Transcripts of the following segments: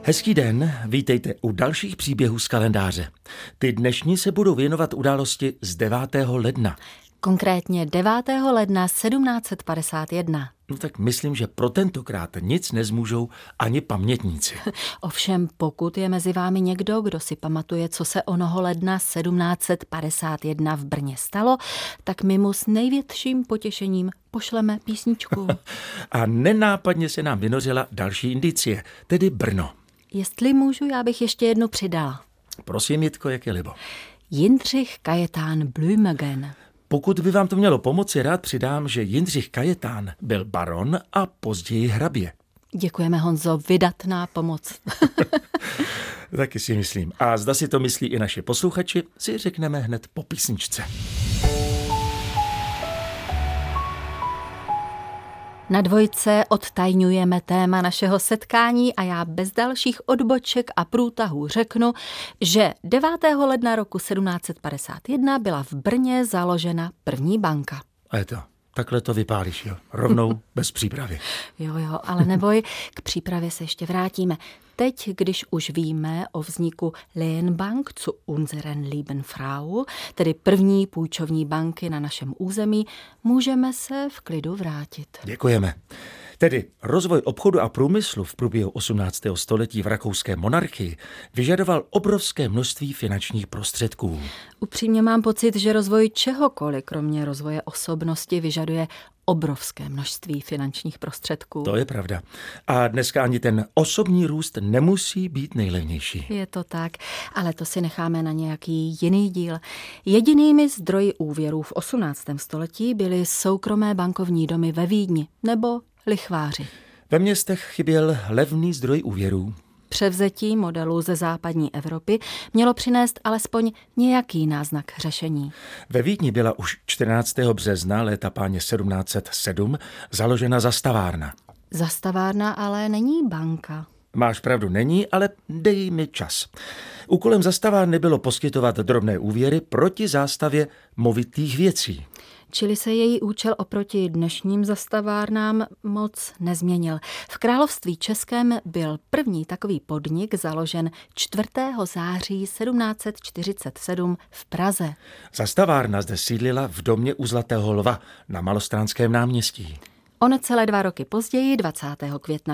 Hezký den, vítejte u dalších příběhů z kalendáře. Ty dnešní se budou věnovat události z 9. ledna. Konkrétně 9. ledna 1751. No tak myslím, že pro tentokrát nic nezmůžou ani pamětníci. Ovšem, pokud je mezi vámi někdo, kdo si pamatuje, co se onoho ledna 1751 v Brně stalo, tak my mu s největším potěšením pošleme písničku. A nenápadně se nám vynořila další indicie, tedy Brno. Jestli můžu, já bych ještě jednu přidala. Prosím, Jitko, jak je libo. Jindřich Kajetán Blümegen. Pokud by vám to mělo pomoci, rád přidám, že Jindřich Kajetán byl baron a později hrabě. Děkujeme, Honzo, vydatná pomoc. Taky si myslím. A zda si to myslí i naši posluchači, si řekneme hned po písničce. Na dvojce odtajňujeme téma našeho setkání a já bez dalších odboček a průtahů řeknu, že 9. ledna roku 1751 byla v Brně založena první banka. A je to. Takhle to vypálíš, jo? Rovnou, bez přípravy. Jo, ale neboj, k přípravě se ještě vrátíme. Teď, když už víme o vzniku Lehenbank zu unseren lieben Frau, tedy první půjčovní banky na našem území, můžeme se v klidu vrátit. Děkujeme. Tedy rozvoj obchodu a průmyslu v průběhu 18. století v rakouské monarchii vyžadoval obrovské množství finančních prostředků. Upřímně mám pocit, že rozvoj čehokoliv, kromě rozvoje osobnosti, vyžaduje obrovské množství finančních prostředků. To je pravda. A dneska ani ten osobní růst nemusí být nejlevnější. Je to tak, ale to si necháme na nějaký jiný díl. Jedinými zdroji úvěrů v 18. století byly soukromé bankovní domy ve Vídni nebo lichváři. Ve městech chyběl levný zdroj úvěrů. Převzetí modelů ze západní Evropy mělo přinést alespoň nějaký náznak řešení. Ve Vídni byla už 14. března léta páně 1707 založena zastavárna. Zastavárna ale není banka. Máš pravdu, není, ale dej mi čas. Úkolem zastavárny bylo poskytovat drobné úvěry proti zástavě movitých věcí. Čili se její účel oproti dnešním zastavárnám moc nezměnil. V království českém byl první takový podnik založen 4. září 1747 v Praze. Zastavárna zde sídlila v domě u Zlatého lva na Malostranském náměstí. O necelé 2 roky později, 20. května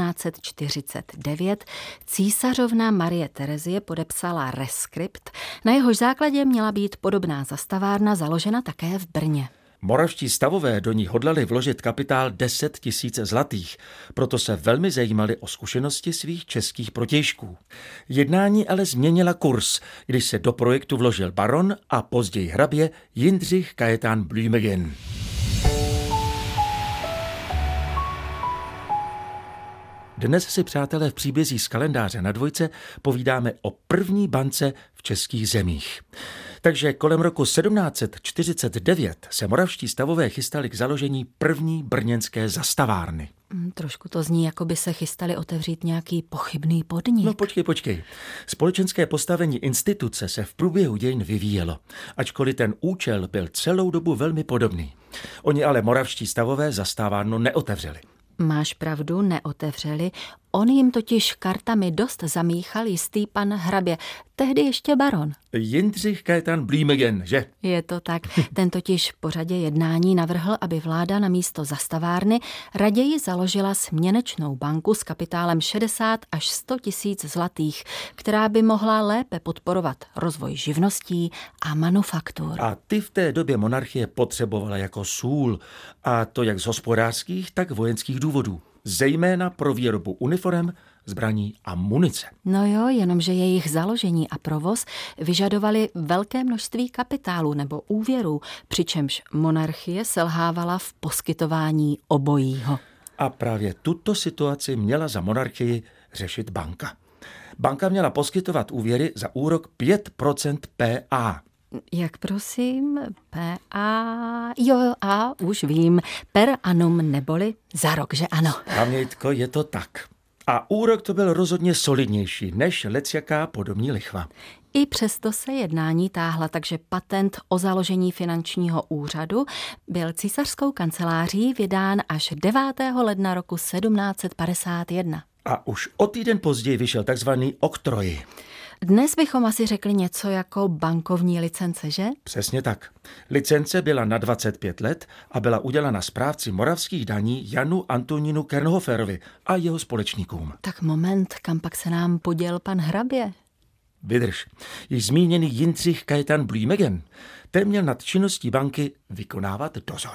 1749, císařovna Marie Terezie podepsala reskript, na jehož základě měla být podobná zastavárna založena také v Brně. Moravští stavové do ní hodlali vložit kapitál 10 000 zlatých, proto se velmi zajímali o zkušenosti svých českých protějšků. Jednání ale změnila kurz, když se do projektu vložil baron a později hrabě Jindřich Kajetán Blümegen. Dnes si, přátelé, v příbězích z kalendáře na dvojce povídáme o první bance v českých zemích. Takže kolem roku 1749 se moravští stavové chystali k založení první brněnské zastavárny. Trošku to zní, jako by se chystali otevřít nějaký pochybný podnik. No počkej. Společenské postavení instituce se v průběhu dějin vyvíjelo, ačkoliv ten účel byl celou dobu velmi podobný. Oni ale moravští stavové zastavárnu neotevřeli. Máš pravdu, neotevřeli. On jim totiž kartami dost zamíchal jistý pan hrabě, tehdy ještě baron. Jindřich Kajetán Blümegen, že? Je to tak. Ten totiž po řadě jednání navrhl, aby vláda na místo zastavárny raději založila směnečnou banku s kapitálem 60 až 100 000 zlatých, která by mohla lépe podporovat rozvoj živností a manufaktur. A ty v té době monarchie potřebovala jako sůl, a to jak z hospodářských, tak vojenských důvodů. Zejména pro výrobu uniforem, zbraní a munice. No jo, jenomže jejich založení a provoz vyžadovali velké množství kapitálu nebo úvěrů, přičemž monarchie selhávala v poskytování obojího. A právě tuto situaci měla za monarchii řešit banka. Banka měla poskytovat úvěry za úrok 5% PA. Jak prosím? PA? Jo, a už vím. Per annum neboli za rok, že ano. Pamětko, je to tak. A úrok to byl rozhodně solidnější než lecjaká podobní lichva. I přesto se jednání táhla, takže patent o založení finančního úřadu byl císařskou kanceláří vydán až 9. ledna roku 1751. A už o týden později vyšel takzvaný oktroj. Dnes bychom asi řekli něco jako bankovní licence, že? Přesně tak. Licence byla na 25 let a byla udělána správci moravských daní Janu Antonínu Kernhoferovi a jeho společníkům. Tak moment, kam pak se nám poděl pan hrabě? Vydrž. Již zmíněný Jindřich Kajetan Blümegen, ten měl nad činností banky vykonávat dozor.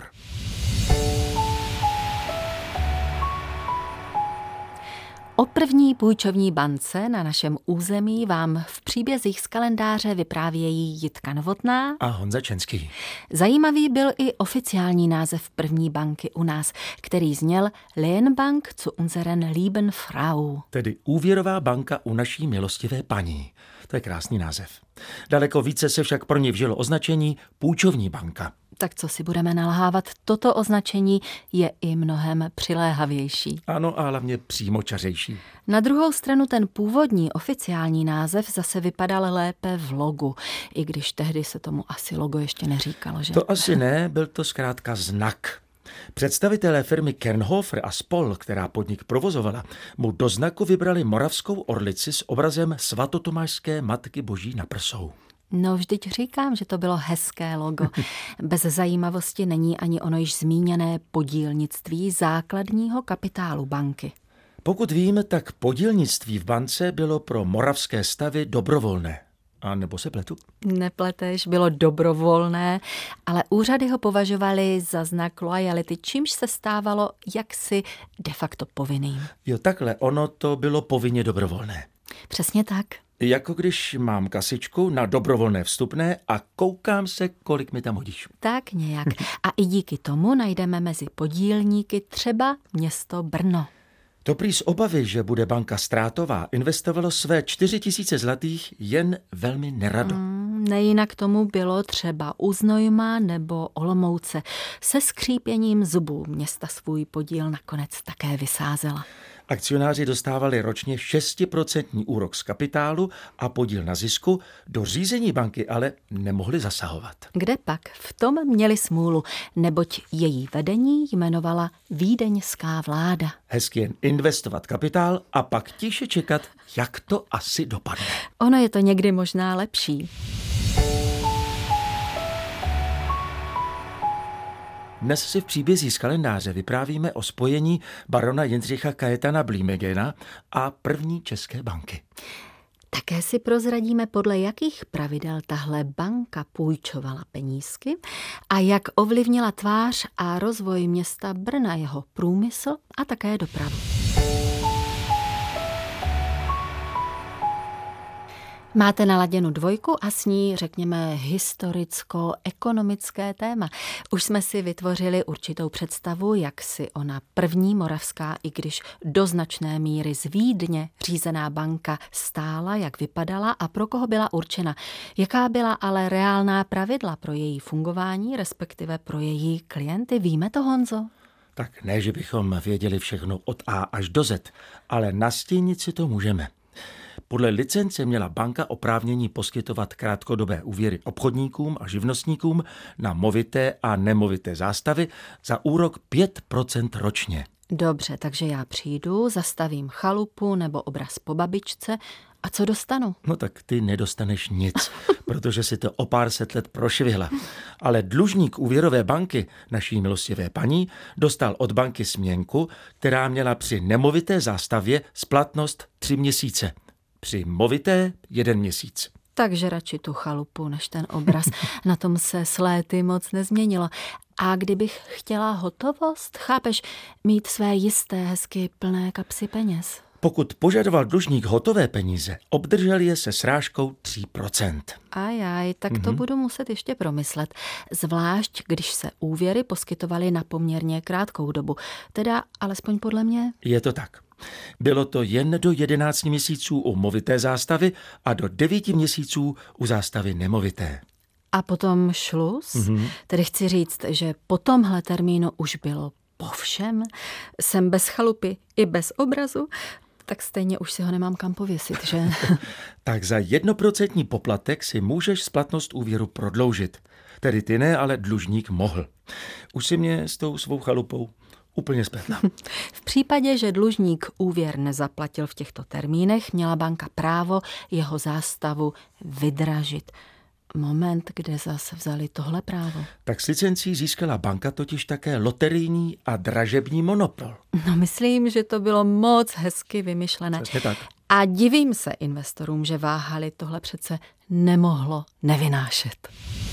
O první půjčovní bance na našem území vám v příbězích z kalendáře vyprávějí Jitka Novotná A Honza Čenský. Zajímavý byl i oficiální název první banky u nás, který zněl Lehenbank zu unseren lieben Frau. Tedy úvěrová banka u naší milostivé paní. To je krásný název. Daleko více se však pro ní vžilo označení půjčovní banka. Tak co si budeme nalhávat, toto označení je i mnohem přiléhavější. Ano, a hlavně přímočařejší. Na druhou stranu ten původní oficiální název zase vypadal lépe v logu, i když tehdy se tomu asi logo ještě neříkalo, že? To asi ne, byl to zkrátka znak. Představitelé firmy Kernhofer a spol, která podnik provozovala, mu do znaku vybrali moravskou orlici s obrazem svatotomášské Matky Boží na prsou. No vždyť říkám, že to bylo hezké logo. Bez zajímavosti není ani ono již zmíněné podílnictví základního kapitálu banky. Pokud vím, tak podílnictví v bance bylo pro moravské stavy dobrovolné. A nebo se pletu? Nepleteš, bylo dobrovolné, ale úřady ho považovaly za znak loajality, čímž se stávalo jaksi de facto povinným. Jo, takhle, ono to bylo povinně dobrovolné. Přesně tak. Jako když mám kasičku na dobrovolné vstupné a koukám se, kolik mi tam hodíš. Tak nějak. A i díky tomu najdeme mezi podílníky třeba město Brno. To prý z obavy, že bude banka ztrátová, investovalo své 4 000 zlatých jen velmi nerado. Nejinak tomu bylo třeba u Znojma nebo Olomouce. Se skřípěním zubů města svůj podíl nakonec také vysázela. Akcionáři dostávali ročně 6% úrok z kapitálu a podíl na zisku, do řízení banky ale nemohli zasahovat. Kde pak? V tom měli smůlu, neboť její vedení jmenovala vídeňská vláda. Hezky jen investovat kapitál a pak tiše čekat, jak to asi dopadne. Ono je to někdy možná lepší. Dnes si v příbězí z kalendáře vyprávíme o spojení barona Jindřicha Kajetana Blümegena a první české banky. Také si prozradíme, podle jakých pravidel tahle banka půjčovala penízky a jak ovlivnila tvář a rozvoj města Brna, jeho průmysl a také dopravu. Máte naladěnu 2 a s ní, řekněme, historicko-ekonomické téma. Už jsme si vytvořili určitou představu, jak si ona první moravská, i když do značné míry z Vídně řízená banka stála, jak vypadala a pro koho byla určena. Jaká byla ale reálná pravidla pro její fungování, respektive pro její klienty? Víme to, Honzo? Tak ne, že bychom věděli všechno od A až do Z, ale nastínit si to můžeme. Podle licence měla banka oprávnění poskytovat krátkodobé úvěry obchodníkům a živnostníkům na movité a nemovité zástavy za úrok 5% ročně. Dobře, takže já přijdu, zastavím chalupu nebo obraz po babičce a co dostanu? No tak ty nedostaneš nic, protože si to o pár set let prošvihla. Ale dlužník úvěrové banky, naší milostivé paní, dostal od banky směnku, která měla při nemovité zástavě splatnost 3 měsíce. Při movité 1 měsíc. Takže radši tu chalupu než ten obraz. Na tom se s léty moc nezměnilo. A kdybych chtěla hotovost, chápeš, mít své jisté, hezky plné kapsy peněz? Pokud požadoval dlužník hotové peníze, obdržel je se srážkou 3%. Ajaj, tak to budu muset ještě promyslet. Zvlášť, když se úvěry poskytovaly na poměrně krátkou dobu. Teda alespoň podle mě. Je to tak. Bylo to jen do 11 měsíců u movité zástavy a do 9 měsíců u zástavy nemovité. A potom šluz? Tedy chci říct, že po tomhle termínu už bylo po všem. Jsem bez chalupy i bez obrazu, tak stejně už si ho nemám kam pověsit, že? Tak za 1% poplatek si můžeš splatnost úvěru prodloužit. Tedy ty ne, ale dlužník mohl. Už si mě s tou svou chalupou úplně spletla. V případě, že dlužník úvěr nezaplatil v těchto termínech, měla banka právo jeho zástavu vydražit. Moment, kde zase vzali tohle právo? Tak s licencí získala banka totiž také loterijní a dražební monopol. No, myslím, že to bylo moc hezky vymyšlené. Přesně tak. A divím se investorům, že váhali, tohle přece nemohlo nevynášet.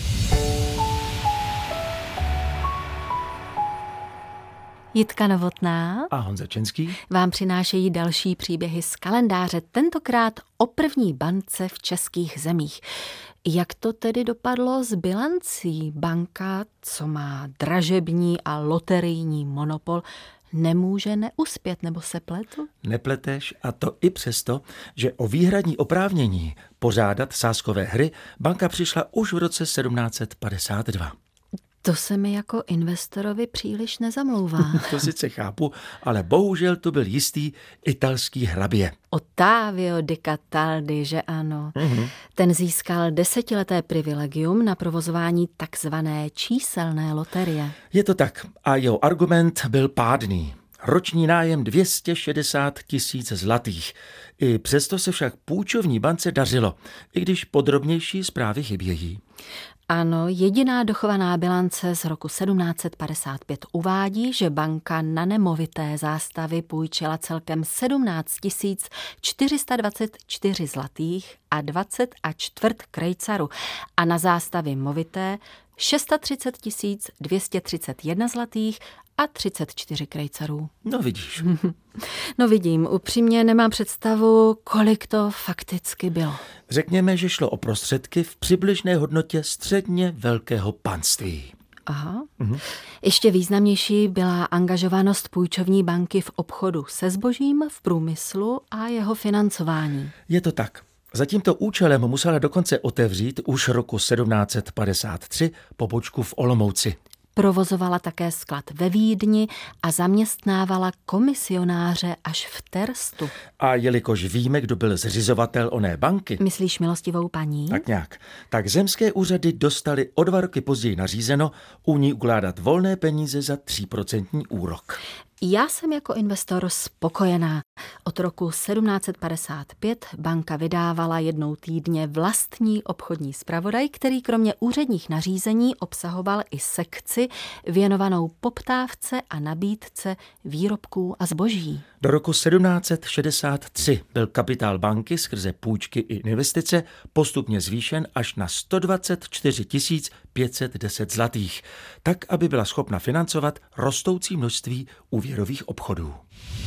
Jitka Novotná A Honza Čenský vám přinášejí další příběhy z kalendáře, tentokrát o první bance v českých zemích. Jak to tedy dopadlo s bilancí? Banka, co má dražební a loterijní monopol, nemůže neuspět, nebo se pletu? Nepleteš, a to i přesto, že o výhradní oprávnění pořádat sázkové hry banka přišla už v roce 1752. To se mi jako investorovi příliš nezamlouvá. To sice chápu, ale bohužel to byl jistý italský hrabě. Ottavio di Cataldi, že ano. Ten získal 10leté privilegium na provozování takzvané číselné loterie. Je to tak a jeho argument byl pádný. Roční nájem 260 000 zlatých. I přesto se však půjčovní bance dařilo, i když podrobnější zprávy chybějí. Ano, jediná dochovaná bilance z roku 1755 uvádí, že banka na nemovité zástavy půjčila celkem 17 424 zlatých a 20 a čtvrt krejcaru a na zástavy movité 630 231 zlatých a 34 krejcarů. No vidíš. No vidím, upřímně nemám představu, kolik to fakticky bylo. Řekněme, že šlo o prostředky v přibližné hodnotě středně velkého panství. Aha. Ještě významnější byla angažovanost půjčovní banky v obchodu se zbožím, v průmyslu a jeho financování. Je to tak. Za tímto účelem musela dokonce otevřít už roku 1753 pobočku v Olomouci. Provozovala také sklad ve Vídni a zaměstnávala komisionáře až v Terstu. A jelikož víme, kdo byl zřizovatel oné banky, Myslíš milostivou paní? tak nějak, tak zemské úřady dostali o 2 roky později nařízeno u ní ukládat volné peníze za 3% úrok. Já jsem jako investor spokojená. Od roku 1755 banka vydávala jednou týdně vlastní obchodní zpravodaj, který kromě úředních nařízení obsahoval i sekci věnovanou poptávce a nabídce výrobků a zboží. Do roku 1763 byl kapitál banky skrze půjčky i investice postupně zvýšen až na 124 510 zlatých, tak, aby byla schopna financovat rostoucí množství úvěrových obchodů.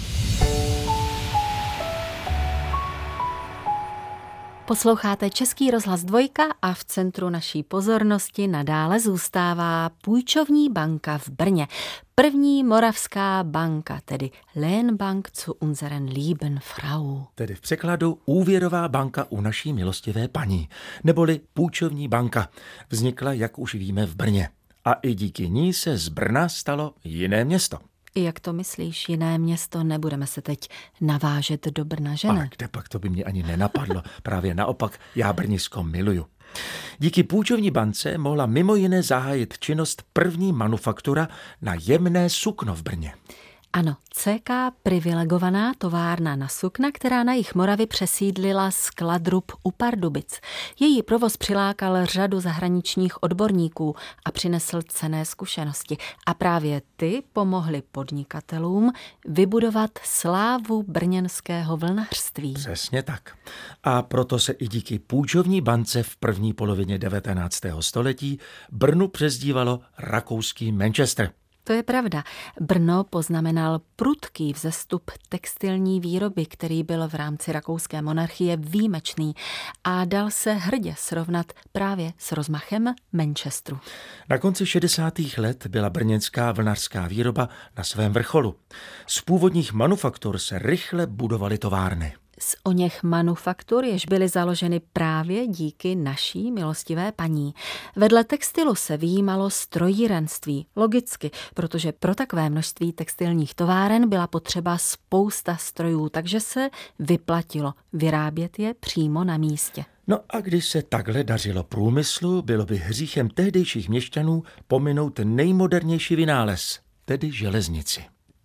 Posloucháte Český rozhlas Dvojka a v centru naší pozornosti nadále zůstává půjčovní banka v Brně. První moravská banka, tedy Lehnbank zu unseren lieben Frau. Tedy v překladu úvěrová banka u naší milostivé paní, neboli půjčovní banka, vznikla, jak už víme, v Brně. A i díky ní se z Brna stalo jiné město. Jak to myslíš, jiné město? Nebudeme se teď navážet do Brna, že ne? Ale kde pak, to by mě ani nenapadlo. Právě naopak, já Brnisko miluju. Díky půjčovní bance mohla mimo jiné zahájit činnost první manufaktura na jemné sukno v Brně. Ano, CK privilegovaná továrna na sukna, která na jih Moravy přesídlila z Kladrub u Pardubic. Její provoz přilákal řadu zahraničních odborníků a přinesl cenné zkušenosti. A právě ty pomohly podnikatelům vybudovat slávu brněnského vlnařství. Přesně tak. A proto se i díky půjčovní bance v první polovině 19. století Brnu přezdívalo rakouský Manchester. To je pravda. Brno poznamenal prudký vzestup textilní výroby, který byl v rámci rakouské monarchie výjimečný a dal se hrdě srovnat právě s rozmachem Manchesteru. Na konci 60. let byla brněnská vlnařská výroba na svém vrcholu. Z původních manufaktur se rychle budovaly továrny. Z oněch manufaktur, jež byly založeny právě díky naší milostivé paní. Vedle textilu se vyjímalo strojírenství, logicky, protože pro takové množství textilních továren byla potřeba spousta strojů, takže se vyplatilo vyrábět je přímo na místě. No a když se takhle dařilo průmyslu, bylo by hříchem tehdejších měšťanů pominout nejmodernější vynález, tedy železnici.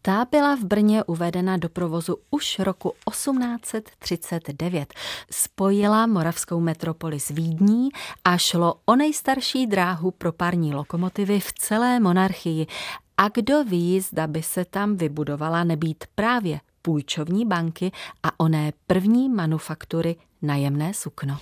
Ta byla v Brně uvedena do provozu už roku 1839. Spojila moravskou metropoli s Vídní a šlo o nejstarší dráhu pro parní lokomotivy v celé monarchii. A kdo ví, zda by se tam vybudovala nebýt právě půjčovní banky a oné první manufaktury na jemné sukno.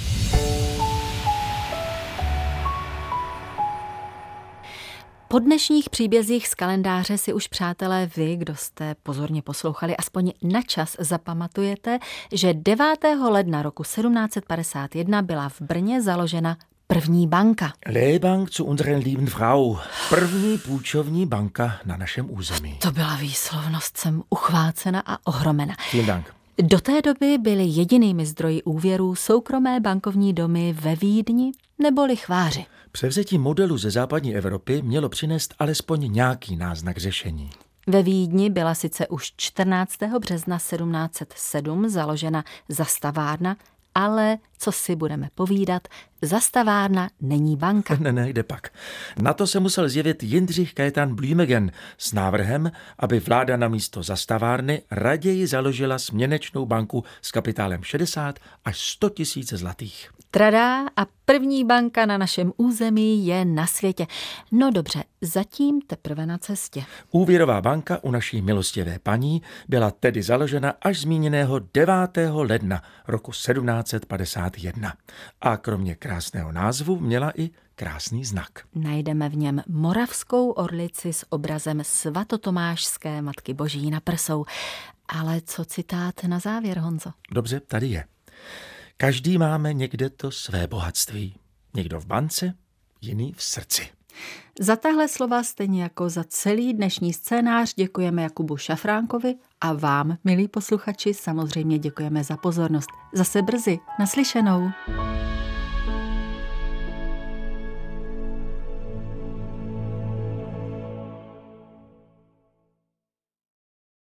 Po dnešních příbězích z kalendáře si už, přátelé, vy, kdo jste pozorně poslouchali, aspoň na čas zapamatujete, že 9. ledna roku 1751 byla v Brně založena první banka. Lehrbank zu unseren lieben Frau. První půjčovní banka na našem území. To byla výslovnost, jsem uchvácena a ohromena. Vielen Dank. Do té doby byly jedinými zdroji úvěrů soukromé bankovní domy ve Vídni nebo lichváři. Převzetí modelu ze západní Evropy mělo přinést alespoň nějaký náznak řešení. Ve Vídni byla sice už 14. března 1707 založena zastavárna, ale co si budeme povídat, zastavárna není banka. Ne, kde pak. Na to se musel zjevit Jindřich Kajetan Blümegen s návrhem, aby vláda na místo zastavárny raději založila směnečnou banku s kapitálem 60 až 100 tisíc zlatých. Tradá, a první banka na našem území je na světě. No dobře, zatím teprve na cestě. Úvěrová banka u naší milostivé paní byla tedy založena až zmíněného 9. ledna roku 1751. A kromě krásného názvu měla i krásný znak. Najdeme v něm moravskou orlici s obrazem svatotomášské Matky Boží na prsou. Ale co citát na závěr, Honzo? Dobře, tady je. Každý máme někde to své bohatství. Někdo v bance, jiný v srdci. Za tahle slova, stejně jako za celý dnešní scénář, děkujeme Jakubu Šafránkovi a vám, milí posluchači, samozřejmě děkujeme za pozornost. Zase brzy, naslyšenou.